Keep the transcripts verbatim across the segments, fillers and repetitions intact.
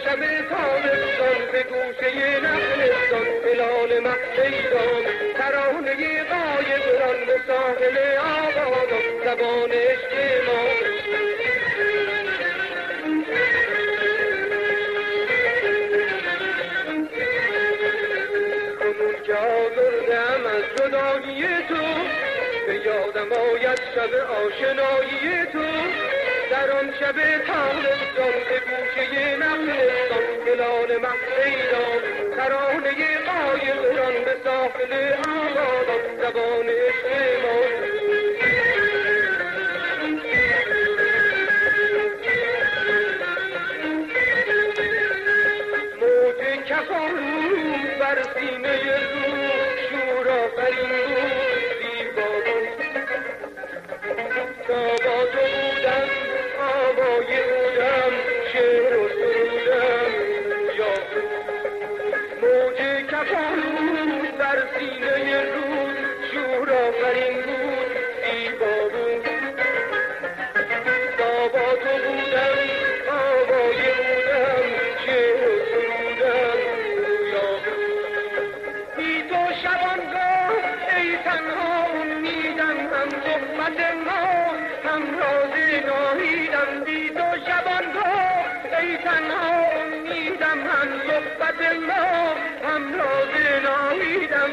شب تابستان به گوشه نخلستان هلال مهدیدان ترانه غایبران به ساحل آبادان زبان عشق ما کنون که آزردم از جدایی تو به یادم آید شب آشنایی تو در آن شب تابستان به گوشه نخلستان هلال مهدیدان ترانه غایبران به ساحل آبادان زبان عشق ما موج کفارون بر سینه رو شور آفرین بود زیبا تا با تو بودم آوای بودم شعر و سرودم یا موج کفارون بر سینه رو شور آفرین بود زیبا بود تا با تو بودم آوای بودم شعر و سرودم یا بی تو شبانگاه ای تنها امیدم هم صحبت ما هم راز ناهیدم بی تو شبانگاه ای تنها امیدم هم صحبت ما هم راز ناهیدم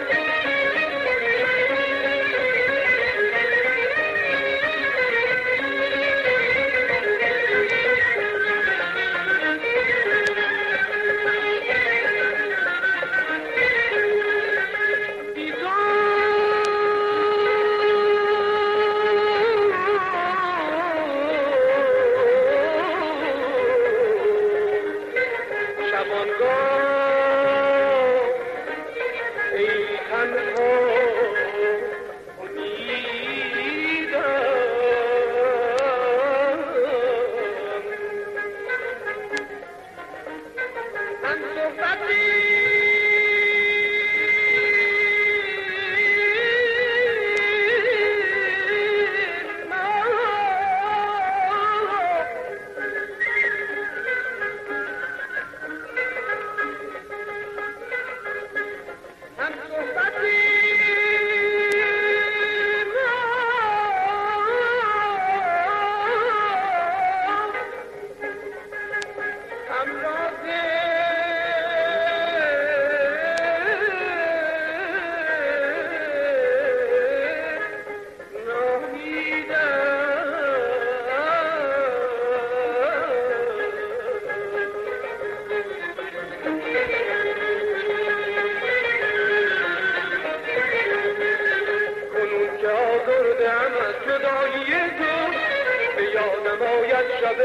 شب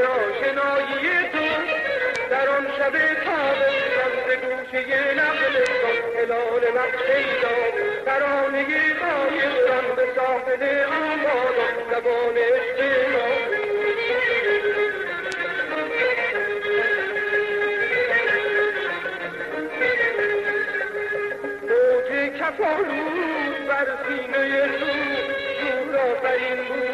آشنایی تو در آن شب تابستان به گوشه نخلستان هلال مهدیدان ترانه غایبران به ساحل آبادان زبان عشق ما موج کفارون بر سینه رو شور آفرین بود